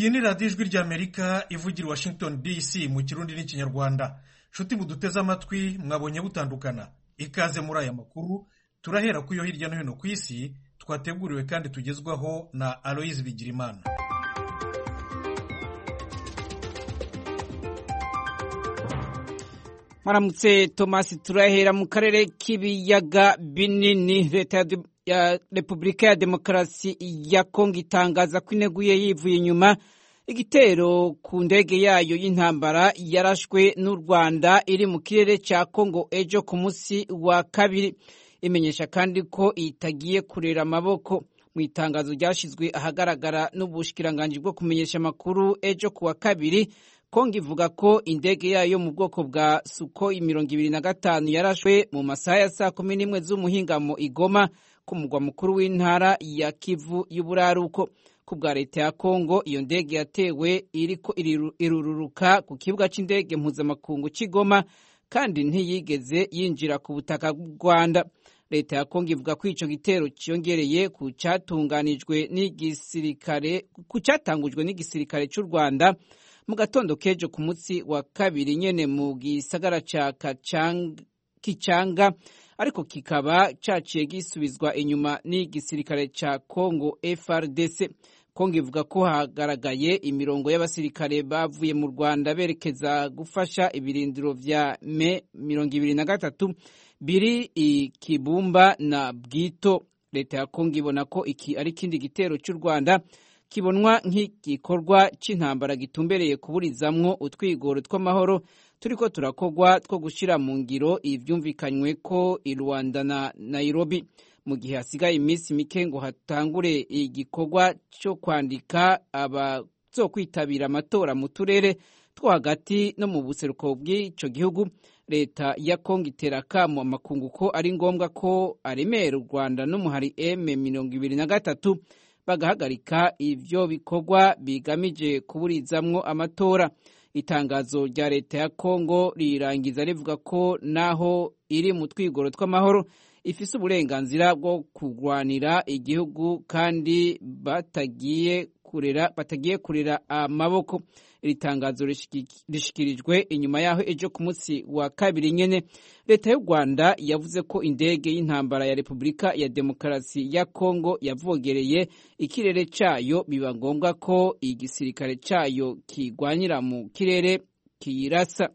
iyi ni radiyo ijwi ry'Amerika ivugira Washington DC mu kirundi n'ikinyarwanda. Nshuti muduteze amatwi, mwabonye butandukana. Ikaze muri aya makuru, turahera ku yo hirya no hino ku isi twateguriwe kandi tugezwaho na Aloise Bigirimana. Maramutse Thomas, turahera mu karere k'ibiyaga binini. Leta ya Repubulika ya Demokarasi ya Kongo itangaza ko ineguye yivuye inyuma igitero ku ndege yayo y'intambara yarashwe n'u Rwanda iri mu kirere cya Kongo ejo ku munsi wa kabiri. Imenyesha kandi ko itagiye kurera amaboko. Mu itangazo ryashizwe ahagaragara n'ubushikiranganji bwo kumenyesha amakuru ejo ku wa kabiri, Kongo ivuga ko indege yayo mu bwoko bwa Sukhoi 25 yarashwe mu masaha ya saa 11 z'umuhingamo i Goma ku mugwa mukuru w'intara ya Kivu y'Uburaruko. Ku bwa leta ya Kongo, iyo ndege yatewe iriko irururuka ku kibuga c'indege mpuzamakungu c'i Goma kandi ntiyigeze yinjira ku butaka bw'u Rwanda. Leta ya Kongo ivuga ko ico gitero cyongereye ku catangujwe n'igisirikare cy'u Rwanda mu gatondo kejo ku munsi wa kabiri nyene mu gisagara ca Kichanga, ariko kikaba caciye gisubizwa inyuma n'igisirikare ca Kongo FARDC. Kongo ivuga ko hagaragaye imirongo y'abasirikare bavuye mu Rwanda berekeza gufasha ibirindiro vya M23 biri i Kibumba na Bwito. Leta ya Kongo ibona ko iki ari kindi gitero cy'u Rwanda kibonwa nk'igikorwa c'intambara gitumbereye kuburizamwo utwigoro tw'amahoro turiko turakogwa two gushira mu ngiro ivyumvikanywe ko i Rwanda na Nairobi. Mu gihe hasigaye iminsi mike ngo hatangure igikorwa cyo kwandika abazokwitabira amatora mu turere two hagati no mu buseruko bw'ico gihugu, leta ya Kongo itera akamo amakungu ko ari ngombwa ko aremera u Rwanda n'umuhari M23 bagahagarika ivyo bikorwa bigamije kuburizamwo amatora. Itangazo rya leta ya Kongo rirangiza rivuga ko naho iri mu twigoro tw'amahoro ifise uburenganzira bwo kurwanira igihugu kandi batagiye kurera amaboko. Iri tangazo rishikirijwe inyuma yaho ejo ku munsi wa kabiri nyene leta y'u Rwanda yavuze ko indege y'intambara ya Repubulika ya Demokarasi ya Kongo yavogereye ikirere cayo, biba ngombwa ko igisirikare cayo kigwanyira mu kirere kiyirasa.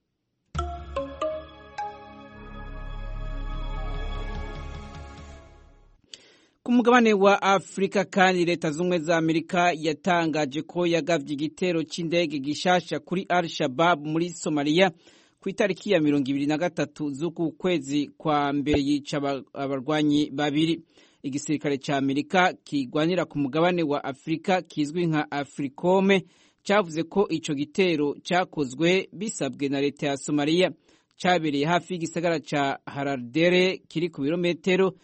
Ku mugabane wa Afrika kandi, leta z'ubumwe za Amerika yatangaje ko yagavye igitero c'indege gishasha kuri Al-Shabaab muri Somalia ku itariki ya 23 z'uku kwezi kwa mbere, yica abarwanyi babiri. Igisirikare ca Amerika kigwanira ku mugabane wa Afrika kizwi nka Africome cavuze ko ico gitero cakozwe bisabwe na leta ya Somalia. Cabereye hafi y'igisagara ca Haradere kiri ku birometero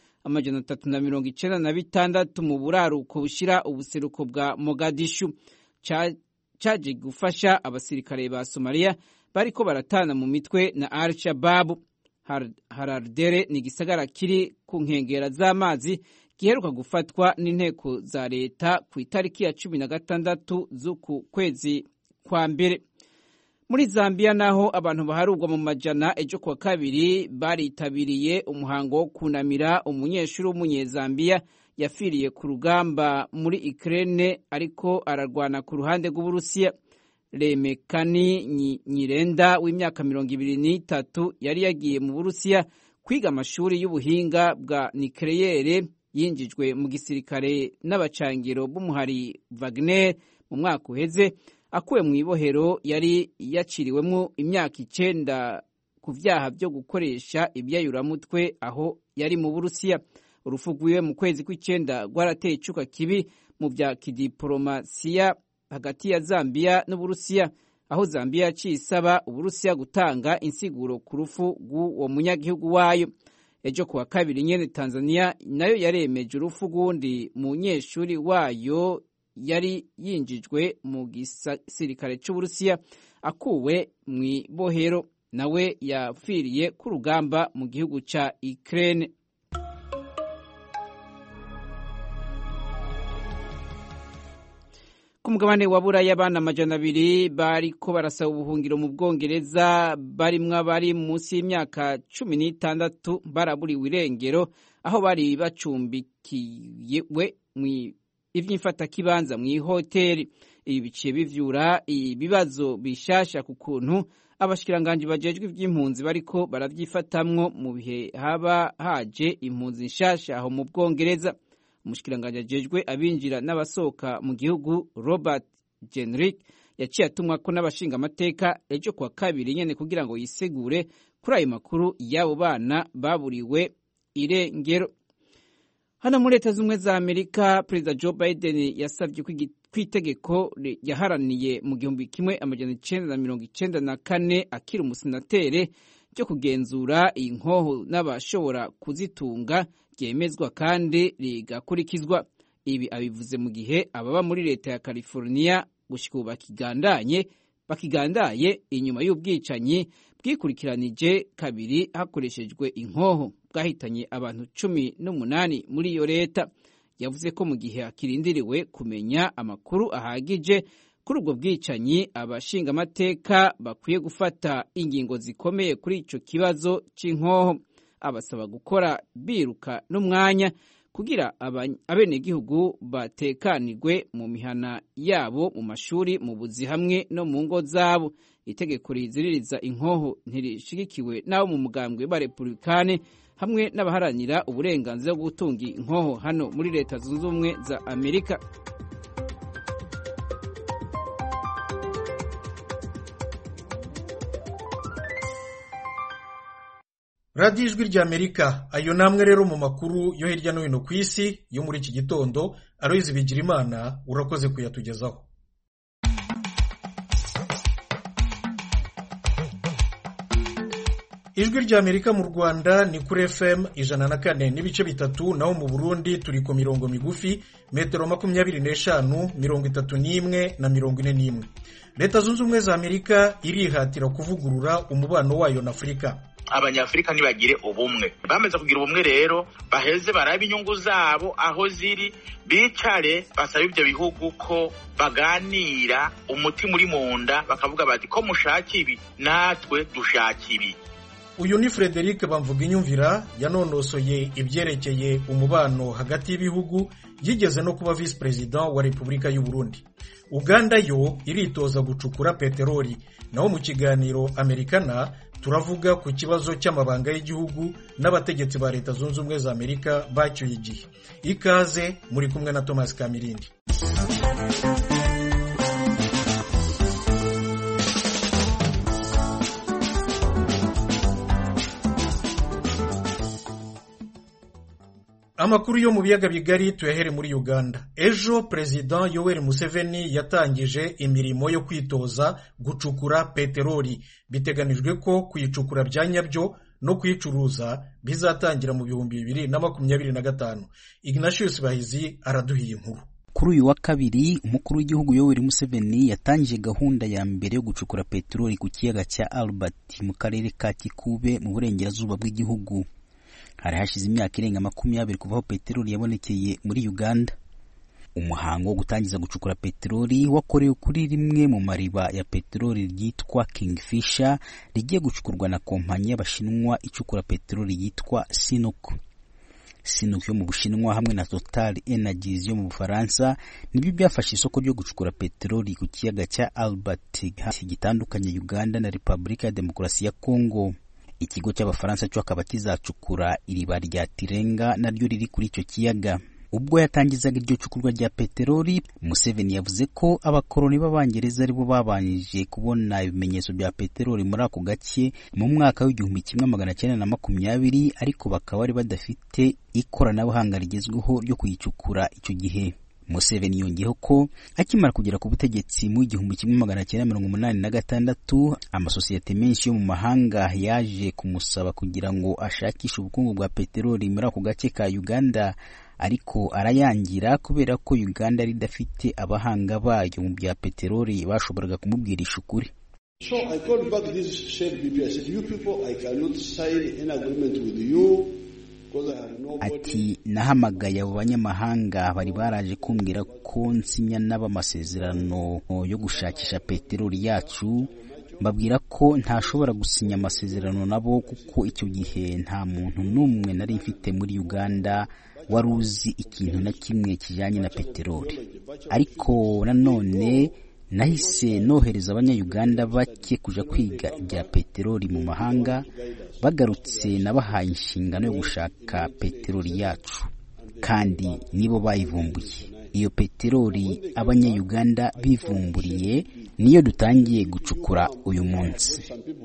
396 mu buraruko bushira ubuseruko bwa Mogadishu. Caje gufasha abasirikare ba Somalia bariko baratana mu mitwe na Al-Shabaab. Haradere ni igisagara kiri ku nkengera z'amazi giheruka gufatwa n'inteko za leta ku itariki ya 16 z'uku kwezi kwa mbere. Muri Zambia naho abantu baharugwa mu majana ejo kwa kabiri baritabiriye umuhango wo kunamira umunyeshuri w'umunyezambiya yafiriye ku rugamba muri Ukraine ariko ararwana ku ruhande rw'Uburusiya. Remekani Nyirenda w'imyaka 23 yari yagiye mu Burusiya kwiga amashuri y'ubuhinga bwa nucleaire, yinjijwe mu gisirikare n'abacangiro b'umuhari Wagner mu mwaka uheze. Akuwe mu ibohero yari yaciriwemo imyaka 9 ku vyaha byo gukoresha ibyayuramutwe aho yari mu Burusiya. Urupfu rwiwe mu kwezi kw'icenda rwarateye icuka kibi mu vya kidiplomasiya hagati ya Zambia n'Uburusiya, aho Zambia yaciye isaba Uburusiya gutanga insiguro ku rupfu rw'uwo munyagihugu wayo. Ejo kuwa kabiri nyene Tanzania nayo yaremeje urupfu rw'undi munyeshuri wayo yari yinjijwe mu gisirikare c'Uburusiya akuwe mu ibohero, nawe yapfiriye ku rugamba mu gihugu ca Ukraine. Ku ku mugabane wa Buraya abana 200 bariko barasaba ubuhungiro mu Bwongereza barimwo abari munsi y'imyaka 16 baraburiwe irengero aho bari bacumbikiwe ivy'imfata kibanza mu hoteli. Ibi biciye bivyura ibibazo bishasha ku kuntu abashikiranganje bajejwe ivy'impunzi bariko baravyifatamwo mu bihe haba haje impunzi nshasha aho mu Bwongereza. Umushikiranganje ajejwe abinjira n'abasohoka mu gihugu Robert Jenrick yaciye atumwa ko n'abashinga amateka ejo kwa kabiri nyene kugira ngo yisegure kuri ayo makuru y'abo bana baburiwe irengero. Hano muri Leta Zunze za Amerika, Perezida Joe Biden yasavye kwitegeko yaharaniye mu 1994 akiri umusenatere cyo kugenzura inkoho n'abashobora kuzitunga ryemezwa kandi rigakurikizwa. Ibi abivuze mu gihe ababa muri leta ya California gushika bakigandaye inyuma y'ubwicanyi bwikurikiranije kabiri hakoreshejwe inkoho bwahitanye abantu 18 muri iyo leta. Yavuze ko mu gihe akirindiriwe kumenya amakuru ahagije kuri ubwo bwicanyi abashinga amateka bakwiye gufata ingingo zikomeye kuri ico kibazo c'inkoho. Abasaba gukora biruka n'umwanya kugira abenegihugu batekanirwe mu mihana yabo, mu mashuri, mu buzi hamwe no mu ngo zabo. Itegeko riziririza inkoho ntirishigikiwe n'abo mu mugambwe wa Republikane hamwe n'abaharanira uburenganzira bwo gutunga inkoho hano muri Leta Zunze Ubumwe za Amerika. Radio Ijwi rya Amerika. Ayo namwe rero mu makuru yo hirya no hino ku isi yo muri iki gitondo. Aloyizi Bigirimana urakoze kuyatugezaho. Ijwi rya Amerika mu Rwanda ni kuri FM 104 n'ibice bitatu, naho mu Burundi turi ku mirongo migufi metero 25, 31 na 41. Leta Zunze Ubumwe za Amerika irihatira kuvugurura umubano wayo na Afrika. Abanyafrika nibagire ubumwe, bameze kugira ubumwe rero baheze barabe inyungu zabo aho ziri, bicare basaba ibyo bihugu ko baganira umuti muri munda, bakavuga bati ko mushaka ibi natwe dushaka ibi. Uyu ni Frederic Bamvuginyumvira yanonosoye ibyerekeye umubano hagati y'ibihugu, yigeze no kuba vice president wa Republika y'u Burundi. Uganda yo iritoza gucukura peteroli, naho mu kiganiro Amerikana turavuga ku kibazo cy'amabanga y'igihugu n'abategetsi ba Leta Zunze Ubumwe za Amerika bacyuye igihe. Ikaze muri kumwe na Thomas Kamirindi. Amakuru yo mu biyaga bigari tuyahere muri Uganda. Ejo President Yoweri Museveni yatangije imirimo yo kwitoza gucukura peteroli. Biteganijwe ko kuyicukura byanyabyo no kuyicuruza bizatangira mu 2025. Ignatius Bahizi araduhiye inkuru. Kuri uyu wa kabiri umukuru w'igihugu Yoweri Museveni yatangije gahunda ya mbere yo gucukura peteroli ku kiyaga cya Albert mu karere ka Kikube mu burengerazuba bw'igihugu. Hari hashize imyaka irenga 20 kuva aho peteroli yabonekeye muri Uganda. Umuhango wo gutangiza gucukura peteroli wakorewe kuri rimwe mu mariba ya peteroli ryitwa Kingfisher rigiye gucukurwa na kompanyi y'abashinwa icukura peteroli yitwa Sinuk. Sinuk yo mu Bushinwa hamwe na Total Energies yo mu Bufaransa nibyo byafashe isoko ryo gucukura peteroli ku kiyaga cya Albert gitandukanye Uganda na Republika ya Demokarasi ya Kongo. Ikigo cy'Abafaransa cyo akaba kizacukura iriba rya Tirenga naryo riri kuri icyo kiyaga. Ubwo yatangizaga iryo cukurwa rya peteroli, Museveni yavuze ko abakoloni b'Abangereza aribo babanjije kubona ibimenyetso bya peteroli muri ako gace mu mwaka w'1920, ariko bakaba bari badafite ikoranabuhanga rigezweho ryo kuyicukura icyo gihe. Museveni yongeyeho ko akimara kugera ku butegetsi mu 1986 amasosiyete menshi yo mu mahanga yaje kumusaba kugira ngo ashakishe ubukungu bwa peteroli muri ako gace ka Uganda, ariko arayangira kubera ko Uganda ridafite abahanga bayo mu bya peteroli bashoboraga kumubwirisha ukuri. So I called back this Shell people. I said, you people, I cannot sign an agreement with you Ati nahamagaye abo banyamahanga bari baraje kumbwira ko nsinya n'amasezerano yo gushakisha peteroli yacu, mbabwira ko ntashobora gusinya amasezerano nabo kuko icyo gihe nta muntu n'umwe nari mfite muri Uganda wari uzi ikintu na kimwe kijyanye na peteroli. Ariko nanone nahise nohereza abanyayuganda bake kuja kwiga ibya peteroli mu mahanga, bagarutse nabahaye inshingano yo gushaka peteroli yacu kandi nibo bayivumbuye. Iyo peteroli abanyayuganda bivumburiye niyo dutangiye gucukura uyu munsi.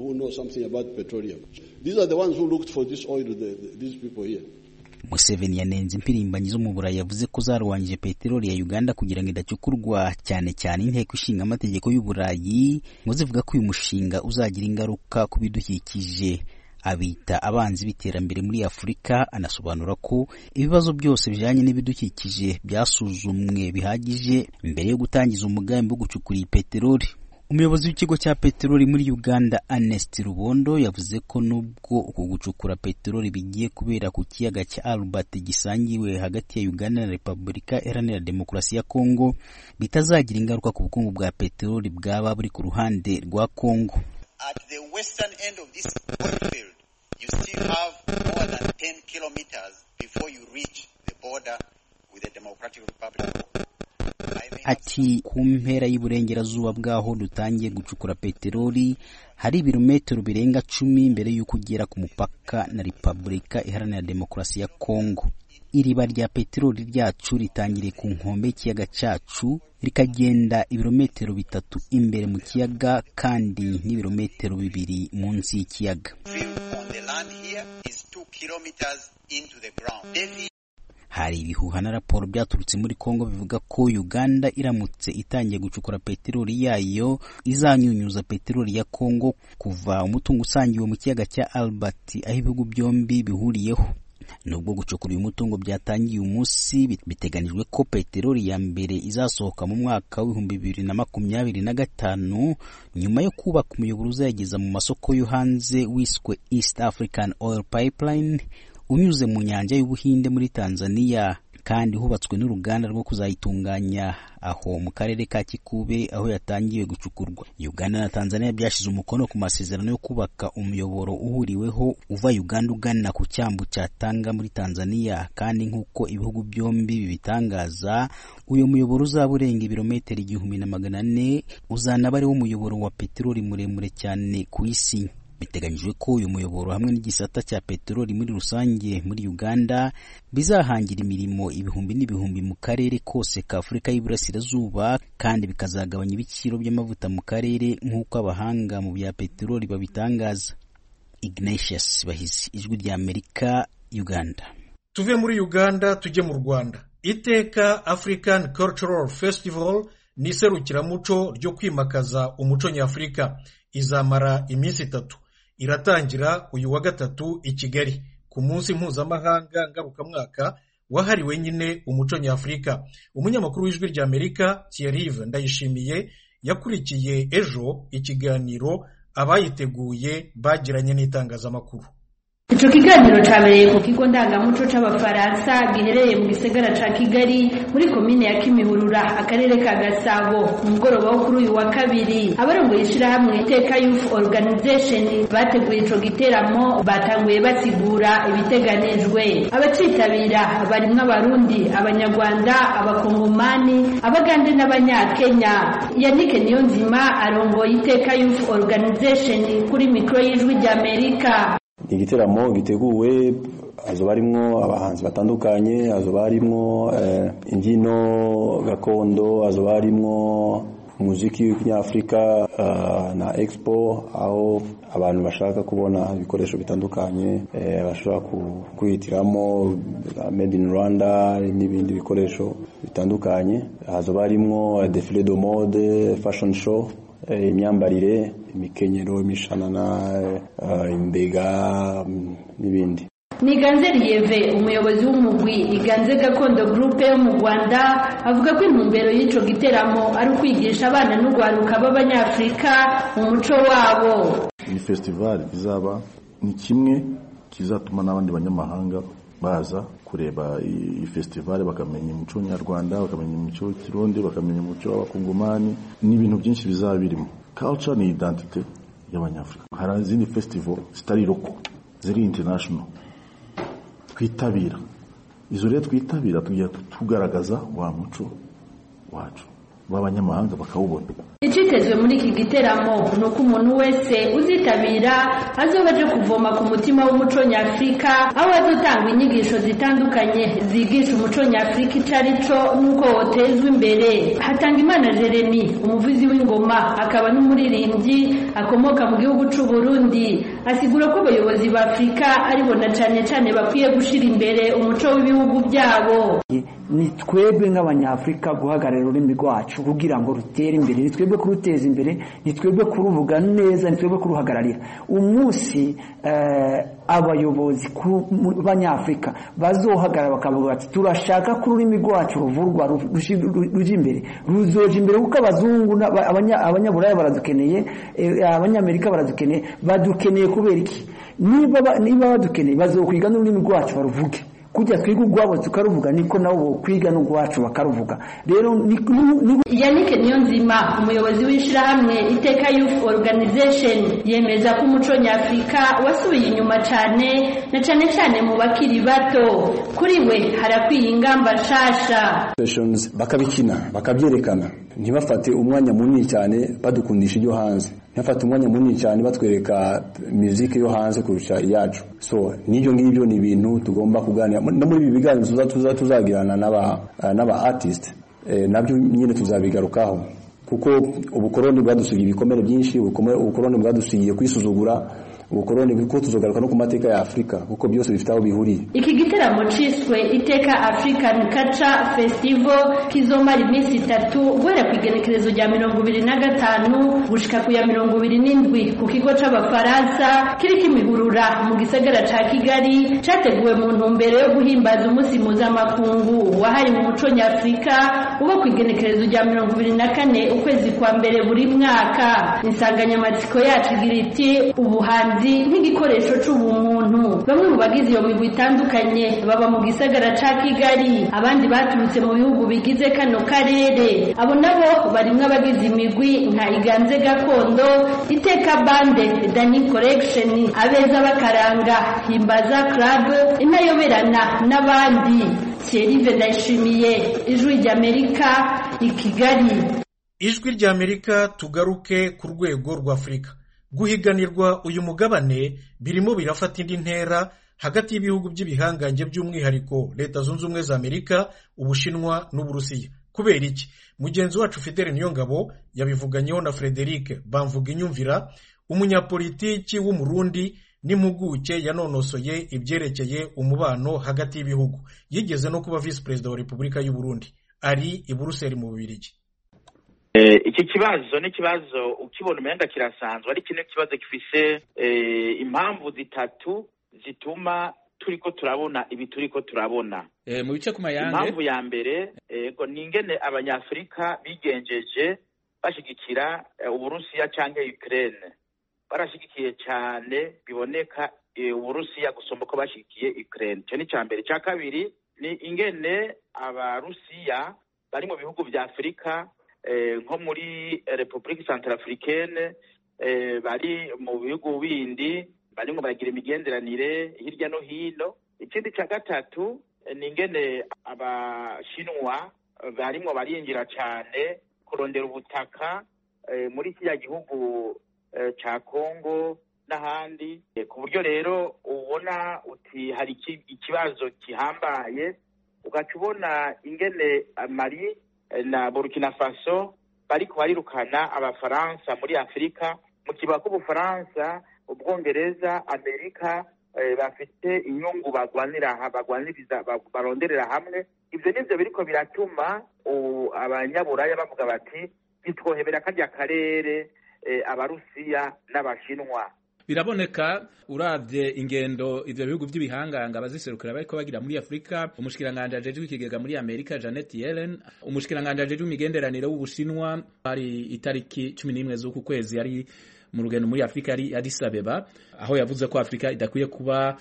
Museveni yanenze impirimbanyi zo mu Burayi yavuze ko zarwanyije peteroli ya Uganda kugira ngo idacukurwa, cyane cyane inteko ishinga amategeko y'u Burayi ngo zivuga ko uyu mushinga uzagira ingaruka ku bidukikije. Abita abanzi b'iterambere muri Afurika, anasobanura ko ibibazo byose bijanye n'ibidukikije byasuzumwe bihagije mbere yo gutangiza umugambi wo gucukura iyi peteroli. Umuyobozi w'ikigo cya peteroli muri Uganda, Ernest Rubondo, yavuze ko nubwo uku gucukura peteroli bigiye kubera ku kiyaga cya Albert gisangiwe hagati ya Uganda na Repubulika Iharanira Demokarasi ya Kongo, bitazagira ingaruka ku bukungu bwa peteroli bwaba buri ku ruhande rwa Kongo. At the western end of this oil field, you still have more than 10 kilometers before you reach the border with the Democratic Republic of Congo. Ati ku mpera y'uburengerazuba bwaho dutangiye gucukura peteroli hari ibirometero birenga 10 mbere y'uko ugera ku mupaka na Repubulika Iharanira Demokarasi ya Kongo. Iriba rya peteroli ryacu ritangiriye ku nkombe y'ikiyaga cyacu rikagenda ibirometero 3 imbere mu kiyaga kandi n'ibirometero 2 munsi y'ikiyaga. Hari ibihuha na raporo byaturutse muri Kongo bivuga ko Uganda iramutse itangiye gucukura peteroli yayo izanyunyuza peteroli ya Kongo kuva umutungo usangiwe mu kiyaga cya Albert aho ibihugu byombi bihuriyeho. Nubwo gucukura uyu mutungo byatangiye umunsi, biteganijwe ko peteroli ya mbere izasohoka mu mwaka wa 2025 nyuma yo kubaka umuyoboro uzayageza mu masoko yo hanze wiswe East African Oil Pipeline unyuze mu nyanja y'Ubuhinde muri Tanzania, kandi hubatswe n'uruganda rwo kuzayitunganya aho mu karere ka Kikube aho yatangiwe gucukurwa. Uganda na Tanzania byashize umukono ku masezerano yo kubaka umuyoboro uhuriweho uva Uganda ugana ku cyambu cya Tanga muri Tanzania, kandi nk'uko ibihugu byombi bibitangaza uyu muyoboro uzaburenga ibirometero 1400, uzanaba ari wo muyoboro wa peteroli muremure cyane ku isi. Biteganyijwe ko uyu muyoboro hamwe n'igisata cya peteroli muri rusange muri Uganda bizahangira imirimo ibihumbi n'ibihumbi mu karere kose ka Afurika y'Iburasirazuba, kandi bikazagabanya ibiciro by'amavuta mu karere nk'uko abahanga mu bya peteroli babitangaza. Ignatius Bahizi, Ijwi rya Amerika, Uganda. Tuve muri Uganda tujye mu Rwanda. Iteka African Cultural Festival ni serukiramuco ryo kwimakaza umuco nyafurika, izamara iminsi 3. Iratangira uyu wa gatatu i Kigali ku munsi mpuzamahanga ngarukamwaka wahariwe nyine umuco nyafurika. Umunyamakuru w'Ijwi rya Amerika Thierry Ndayishimiye yakurikiye ejo ikiganiro abayiteguye bagiranye n'itangazamakuru. Ico kiganiro cabereye ku kigo ndangamuco c'abafaransa giherereye mu gisagara ca Kigali muri komine ya Kimihurura, akarere ka Gasabo. Mu mugoroba wo kuri uyu wa kabiri, abarongoye ishirahamwe Iteka Youth Organization bateguye ico giteramo batanguye basigura ibiteganijwe. Abacitabira barimwo Abarundi, Abanyarwanda, Abakongomani, Abagande n'Abanyakenya. Yannick Niyonzima arongoye Iteka Youth Organization kuri mikro y'Ijwi rya Amerika. Igiteramo giteguwe azoba arimwo abahanzi batandukanye, azoba arimwo imbyino gakondo, azoba arimwo muziki w'Afrika na expo, aho abantu bashaka kubona ibikoresho bitandukanye bashobora kwihitiramo made in Rwanda n'ibindi bikoresho bitandukanye. Azoba arimwo défilé de mode, fashion show, imyambarire, imikenyero, imishanana, imbega n'ibindi. Niganze Lieve, umuyobozi w'umugwi Iganze Gakondo Group yo mu Rwanda, avuga ko intumbero y'ico giteramo ari ukwigisha abana n'ugwaruka b'Abanyafrika mu muco wabo. Iyi festival izaba ni kimwe kizatuma n'abandi banyamahanga baza kureba iyi festival bakamenya umuco nyarwanda, bakamenya umuco w'ikirundi, bakamenya umuco w'abakongomani, n'ibintu byinshi bizaba birimo. Culture ni identity y'abanyafrika. Hari izindi festival zitari local, ziri international twitabira. Izo rero twitabira tugiye tugaragaza wa muco wacu w'abanyamahanga bakawubona. Icitezwe muri iki giteramo nuko umuntu wese uzitabira azoba aje kuvoma ku mutima w'umuco nyafrika, aho azotanga inyigisho zitandukanye zigisha umuco nyafrika icarico nuko wotezwa imbere. Hatangimana Jeremy, umuvuzi w'ingoma akaba n'umuririmbyi akomoka mu gihugu c'u Burundi, asigura ko abayobozi ba Afrika aribona cane bakwiye gushira imbere umuco w'ibihugu byabo. Ni twebwe nk'abanyafrika guhagarara ururimi rwacu kugira ngo rutere imbere, ni twebwe kuruteza imbere, ni twebwe kuruvuga neza, ni twebwe kuruhagararira. Umunsi abayobozi b'abanyafrika bazohagarara bakavuga ati turashaka ko ururimi rwacu ruvurwa ruje imbere, ruzoje imbere kuko abazungu abanyaburaya baradukeneye, abanyamerika baradukeneye, badukeneye kubera iki? Niba badukeneye bazokwiga n'ururimi rwacu baruvuge. Kujya twiga ugwabo tukaruvuga niko nabo kwiga n'ugwacu bakaruvuga. Rero Yannick Niyonzima, umuyobozi w'ishirahamwe Iteka Youth Organization, yemeza ko umuco nyafrika wasubiye inyuma cyane mu bakiri bato. Kuri we harakwiye ingamba nshasha. Bakabikina, bakabyerekana, ntibafate umwanya munini cyane badukundisha ibyo hanze, ntibafate umwanya munini cyane batwereka music yo hanze kurusha iyacu. So n'ibyo ngibyo ni ibintu tugomba kuganira no muri ibi biganiro tuzagirana n'aba artist, nabyo nyine tuzabigarukaho kuko ubukoroni bwadusigiye ibikomere byinshi, ubukoroni bwadusigiye kwisuzugura, ubukoroni bwo tuzogaruka no ku mateka ya Afrika kuko byose bifite aho bihuriye. Iki gitaramo ciswe Iteka African Culture Festival kizomara iminsi 3 guhera ku igenekerezo rya 25 gushika ku ya 27 ku kigo c'abafaransa kiri kimihurura mu gisagara ca Kigali, categuwe mu ntumbero yo guhimbaza umunsi mpuzamakungu wahariwe umuco nyafrika uba ku igenekerezo rya 24 ukwezi kwa mbere buri mwaka. Insanganyamatsiko yacu igira iti ubuhanzi nk'igikoresho c'ubumuntu. Bamwe mu bagize iyo migwi itandukanye baba mu gisagara ca Kigali, abandi baturutse mu bihugu bigize kano karere. Abo nabo barimwe abagize imigwi nka Iganze Gakondo, Iteka Bande, Dani Collection, Abeza Bakaranga, Himbaza Club, Inayoberana n'abandi. Thierry Ndayishimiye, Ijwi ry'Amerika, i Kigali. Ijwi ry'Amerika, tugaruke ku rwego rwa Afrika. Guhiganirwa uyu mugabane birimo birafata indi ntera hagati y'ibihugu by'ibihangange by'umwihariko Leta Zunze Ubumwe za Amerika, Ubushinwa n'Uburusiya. Kubera iki? Mugenzi wacu Fidele Niyongabo yabivuganyeho na Frederic Bamvuginyumvira, umunyapolitiki w'umurundi n'impuguke yanonosoye ibyerekeye umubano hagati y'ibihugu. Yigeze no kuba Vice President wa Repubulika y'u Burundi. Ari i Buruseli mu Bubiligi. Iki kibazo ni kibazo ukibona umenga kirasanzwe, ari kino kibazo gifise impamvu zitatu zituma turiko turabona ibi turiko turabona. Mu bice kumayange, impamvu ya mbere ni ingene abanyafrika bigenjeje bashigikira Uburusiya canke Ukraine. Barashigikiye cyane biboneka Uburusiya gusomba ko bashigikiye Ukraine. Cyo ni cyambere. Cya kabiri ni ingene abarusiya bari mu bihugu vya Afrika, nko muri Republique Centrafricaine, bari mu bihugu bindi barimo baragira imigenderanire hirya no hino. Ikindi cya gatatu ni ingene abashinwa barimo barinjira cyane kurondera ubutaka muri kiriya gihugu ca Congo n'ahandi, ku buryo rero ubona uti hari ikibazo kihambaye. Ugaca ubona ingene Mali na Burkina Faso bariko barirukana abafaransa muri Afrika, mu kiba ko Ubufaransa, Ubwongereza, Amerika bafite inyungu baronderera hamwe. Ivyo nivyo biriko biratuma abanyaburaya bavuga bati bitwohebera karya karere abarusiya n'abashinwa. Biraboneka uravye ingendo ivyo bihugu by'ibihanganga baziserukira bariko bagira muri Afrika. Umushikiranganje ajejwe ikigega muri Amerika Janet Yellen, umushikiranganje ajejwe imigenderanire w'Ubushinwa hari itariki 11 z'uku kwezi yari mu rugendo muri Afrika, yari Addis Abeba, aho yavuze ko Afrika idakwiye kuba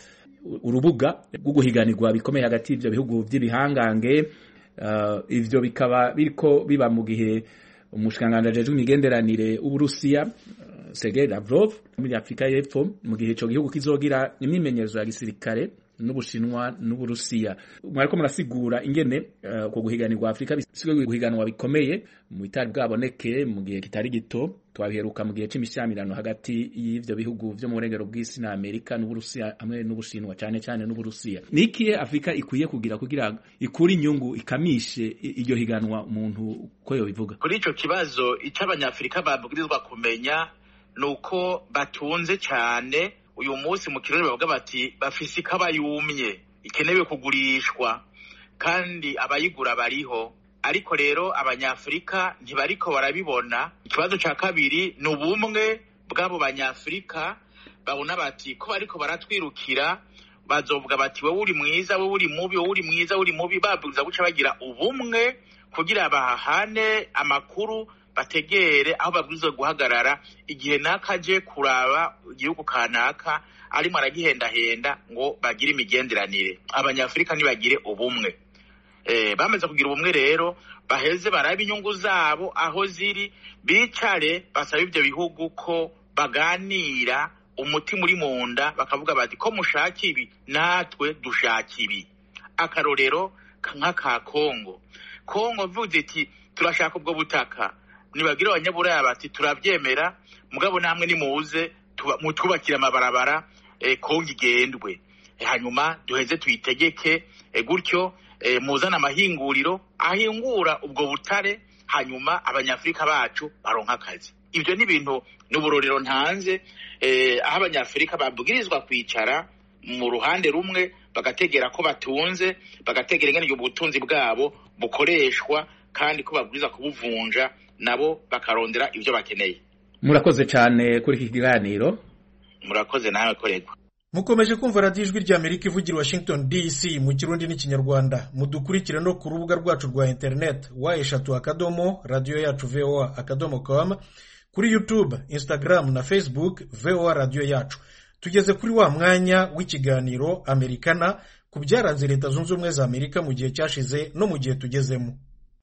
urubuga rwo guhiganirwa bikomeye hagati y'ivyo bihugu by'ibihangange. Ivyo bikaba biriko biba mu gihe umushikiranganji ajejwe imigenderanire w'Uburusiya Sergei Lavrov muri Afrika y'Epfo mu gihe ico gihugu kizogira imyimenyerezo ya gisirikare n'Ubushinwa n'Uburusiya. Mwariko murasigura ingene ko guhiganirwa Afrika bisigwe guhiganwa bikomeye mu bitari bwaboneke mu gihe kitari gito. Twabiheruka mu gihe c'imishyamirano hagati y'ivyo bihugu vyo mu burengero bw'isi na Amerika n'Uburusiya hamwe n'Ubushinwa cyane n'Uburusiya. Nikiye Afrika ikwiye kugira ikuri inyungu ikamishe iryo higanwa umuntu ko yo bivuga kuri ico kibazo. Ic'abanyafrika babwirizwa kumenya nuko batunze cyane uyu munsi mu kirori bavuga bati bafise ikabayumye ikenewe kugurishwa kandi abayigura bariho, ariko rero abanyafrika ntibariko barabibona. Ikibazo ca kabiri ni ubumwe bw'abo banyafrika babona bati ko bariko baratwirukira, bazovuga bati wewe uri mwiza, wewe uri mubi, wewe uri mwiza, uri mubi. Babwiza guca bagira ubumwe kugira bahane amakuru, bategere aho babwirizwa guhagarara igihe nakaje kuraba igihugu kanaka arimo aragihendahenda ngo bagire imigenderanire. Abanyafrika nibagire ubumwe. Bamaze kugira ubumwe rero baheze baraba inyungu zabo aho ziri, bicare basaba ivyo bihugu ko baganira umuti muri munda, bakavuga bati ko mushaka ibi natwe dushaka ibi. Akarorero nk'aka Kongo vuze iti turashaka ubwo butaka, nibagira abanyaburaya bati turavyemera, mugabo namwe nimuze mutubakira amabarabara Kongo igendwe, hanyuma duheze tuyitegeke gutyo. Muzana amahinguriro ahingura ubwo butare, hanyuma abanyafrika bacu baronka akazi. Ivyo ni ibintu n'uburorero ntanze, aho abanyafrika babwirizwa kwicara mu ruhande rumwe bagategera ko batunze, bagategera ingene ubutunzi bwabo bukoreshwa kandi ko babwirizwa kubuvunja nabo bakarondera ivyo bakeneye. Murakoze cyane kuri iki kiganiro. Murakoze nawe koregwa. Mukomeje kumva radiyo ijwi ry'Amerika ivugira Washington DC mu Kirundi n'Ikinyarwanda. Mudukurikira no ku rubuga rwacu rwa internet wa3.radio.voa.com, kuri YouTube, Instagram na Facebook VOA Radio Yacu. Tugeze kuri wa mwanya w'ikiganiro Amerikana ku byaranze Leta Zunze Ubumwe za Amerika mu gihe cyashize no mu gihe tugezemo.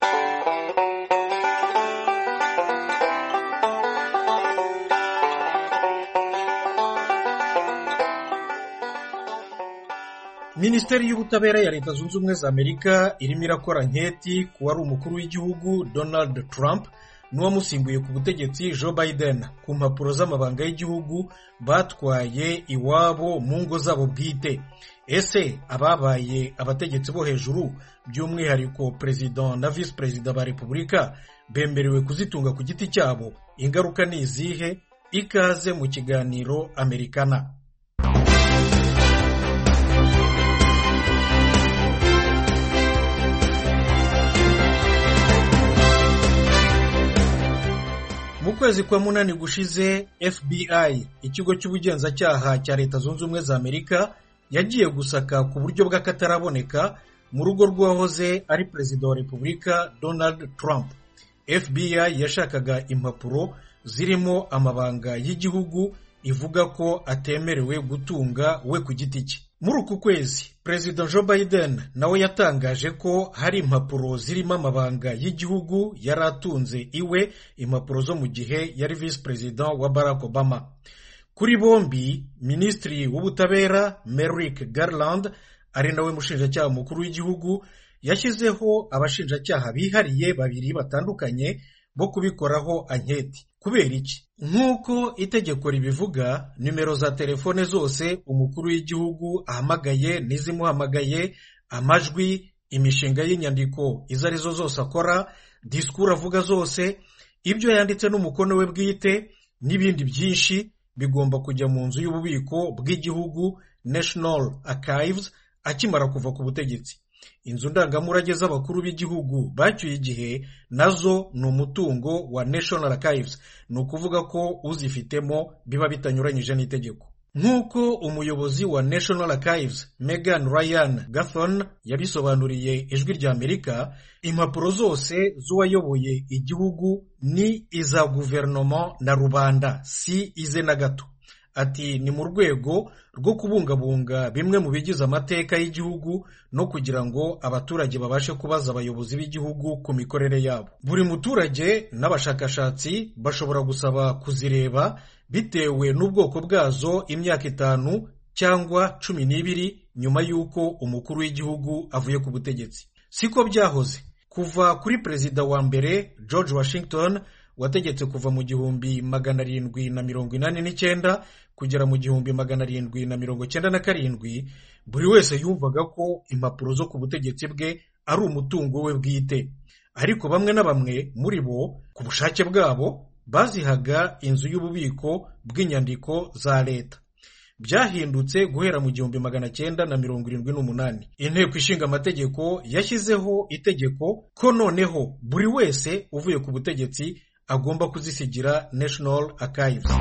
Minisiteri y'ubutabera ya Leta Zunze Ubumwe za Amerika irimo irakora nketi ku wari umukuru w'igihugu Donald Trump n'uwamusimbuye ku butegetsi Joe Biden ku mpapuro z'amabanga y'igihugu batwaye iwabo mu ngo zabo bwite. Ese ababaye abategetsi bo hejuru by'umwihariko President na Vice President ba Repubulika bemerewe kuzitunga ku giti cyabo? Ingaruka ni izihe? Ikaze mu kiganiro Amerikana. Mu kwezi kwa munani gushize, FBI, ikigo cy'ubugenzacyaha cya Leta Zunze Ubumwe za Amerika, yagiye gusaka ku buryo bw'akataraboneka mu rugo rw'uwahoze ari Perezida wa Repubulika Donald Trump. FBI yashakaga impapuro zirimo amabanga y'igihugu ivuga ko atemerewe gutunga we ku giti cye. Muri uku kwezi, Perezida Joe Biden nawe yatangaje ko hari impapuro zirimo amabanga y'igihugu yari atunze iwe, impapuro zo mu gihe yari Vice President wa Barack Obama. Kuri bombi, Minisitiri w'Ubutabera Merrick Garland, ari nawe mushinjacyaha mukuru w'igihugu, yashyizeho abashinjacyaha bihariye babiri batandukanye bo kubikoraho anketi. Kubera iki? Nk'uko itegeko ribivuga, nimero za telefone zose umukuru w'igihugu ahamagaye n'izimuhamagaye, amajwi, imishinga y'inyandiko izo arizo zose akora, disikuru avuga zose, ibyo yanditse n'umukono we bwite n'ibindi byinshi bigomba kujya mu nzu y'ububiko bw'igihugu National Archives akimara kuva ku butegetsi. Inzu ndangamurage z'abakuru b'igihugu bacyuye igihe nazo ni umutungo wa National Archives, ni ukuvuga ko uzifitemo biba bitanyuranyije n'itegeko. Nk'uko umuyobozi wa National Archives Megan Ryan Gathon yabisobanuriye ijwi ry'Amerika, impapuro zose z'uwayoboye igihugu ni iza guverinoma na rubanda, si ize na gato. ati ni mu rwego rwo kubungabunga bimwe mu bigize amateka y'igihugu no kugira ngo abaturage babashe kubaza abayobozi b'igihugu ku mikorere yabo. Buri muturage n'abashakashatsi bashobora gusaba kuzireba bitewe n'ubwoko bwazo imyaka 5 cyangwa 12 nyuma y'uko umukuru w'igihugu avuye ku butegetsi. Siko byahoze. Kuva kuri perezida wa mbere George Washington wategetse kuva mu 1789 kugera mu 1797, buri wese yumvaga ko impapuro zo ku butegetsi bwe ari umutungo we bwite, ariko bamwe na bamwe muri bo ku bushake bwabo bazihaga inzu y'ububiko bw'inyandiko za leta. Byahindutse guhera mu 1978. Inteko ishinga amategeko yashyizeho itegeko ko noneho buri wese uvuye ku butegetsi agomba kuzisigira National Archives.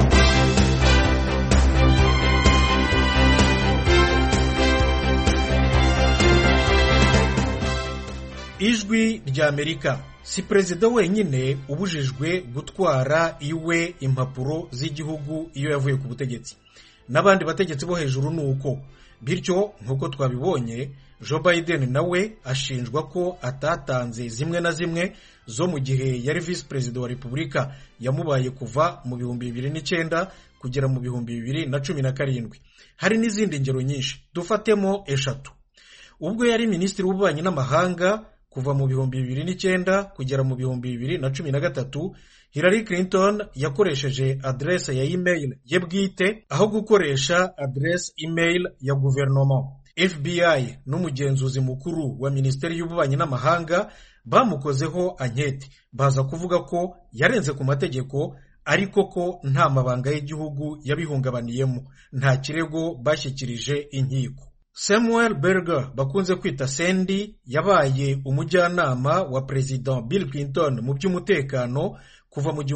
Ijwi rya Amerika. Si perezida wenyine ubujijwe gutwara iwe impapuro z'igihugu iyo yavuye ku butegetsi. N'abandi bategetsi bo hejuru nuko. Bityo nkuko twabibonye, Joe Biden nawe ashinjwa ko atatanze zimwe na zimwe zo mu gihe yari vice perezida wa Repubulika yamubaye kuva mu 2009 kugera mu 2017. Hari n'izindi ngero nyinshi, dufatemo 3. Ubwo yari minisitiri w'ububanyi n'amahanga kuva mu 2009 kugera mu 2013, Hillary Clinton yakoresheje adresse ya email ye bwite aho gukoresha adresse email ya guverinoma. FBI n'umugenzuzi mukuru wa Minisiteri y'ububanyi n'amahanga bamukozeho anketi, baza kuvuga ko yarenze ku mategeko, ariko ko nta mabanga y'igihugu yabihungabaniyemo. Nta kirego bashyikirije inkiko. Samuel Berger bakunze kwita Sandy yabaye umujyanama wa President Bill Clinton mu by'umutekano kuva mu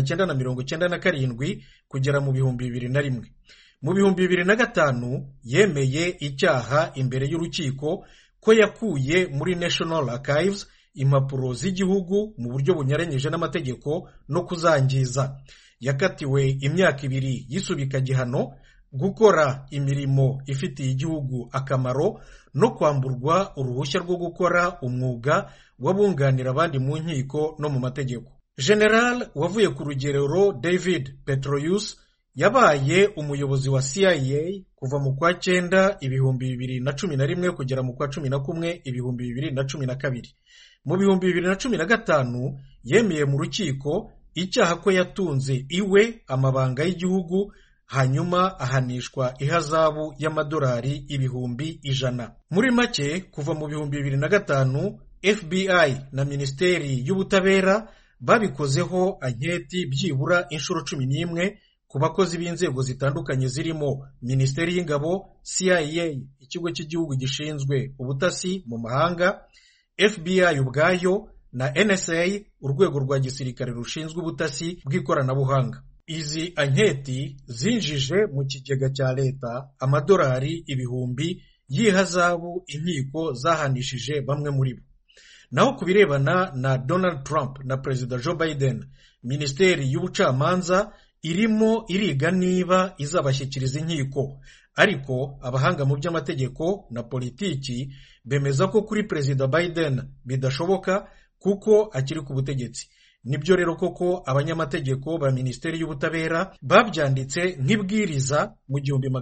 1997 kugera mu 2001. Mu 2005 yemeye icyaha imbere y'urukiko ko yakuye muri National Archives impapuro z'igihugu mu buryo bunyuranyije n'amategeko no kuzangiza. Yakatiwe imyaka 2 y'isubika gihano, gukora imirimo ifitiye igihugu akamaro no kwamburwa uruhushya rwo gukora umwuga wabunganira abandi mu nkiko no mu mategeko. General wavuye ku rugerero David Petraeus yabaye umuyobozi wa CIA kuva mu kwa 9 2011 kugera mu kwa 11 2012. Mu 2015 yemeye mu rukiko icyaha ko yatunze iwe amabanga y'igihugu, hanyuma ahanishwa ihazabu y'amadolari 100,000. Muri make, kuva mu 2005 FBI na Minisiteri y'Ubutabera babikozeho anketi byibura inshuro 11 ku bakozi b'inzego zitandukanye zirimo Minisiteri y'Ingabo, CIA, ikigo cy'igihugu gishinzwe ubutasi mu mahanga, FBI ubwayo na NSA, urwego rwa gisirikare rushinzwe ubutasi bw'ikoranabuhanga. Izi anketi zinjije mu kigega cya leta amadolari 1,000,000 y'ihazabu inkiko zahanishije bamwe muri bo. Naho kubirebana na Donald Trump na Perezida Joe Biden, Minisiteri y'Ubucamanza irimo iriga niba izabashyikiriza inkiko, ariko abahanga mu by'amategeko na politiki bemeza ko kuri Perezida Biden bidashoboka kuko akiri ku butegetsi. Nibyo rero koko abanyamategeko ba Minisiteri y'Ubutabera babyanditse nk'ibwiriza mu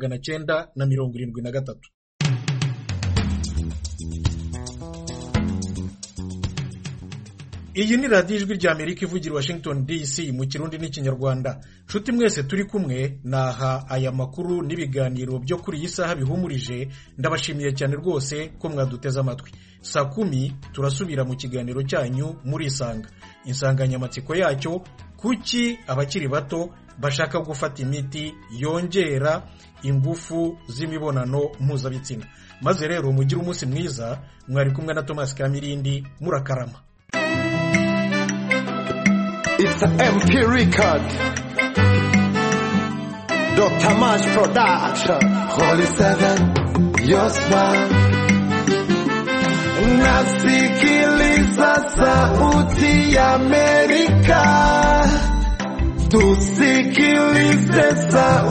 1973. Iyi ni radiyo Ijwi rya Amerika ivugira Washington DC mu Kirundi n'Ikinyarwanda. Nshuti mwese turi kumwe, naha aya makuru n'ibiganiro byo kuri iyi saha bihumurije. Ndabashimiye cyane rwose ko mwaduteze amatwi. Saa 10 turasubira mu kiganiro cyanyu muri Isanga. Insanganyamatsiko yacyo, kuki abakiri bato bashaka gufata imiti yongera ingufu z'imibonano mpuzabitsina. Maze rero mugire umunsi mwiza. Mwari kumwe na Thomas Kamirindi. Murakarama. It's an MP record. Dr. Mash Production. Holy Seven, your smile. Nasikiliza sauti ya Amerika. Tusikilize sauti.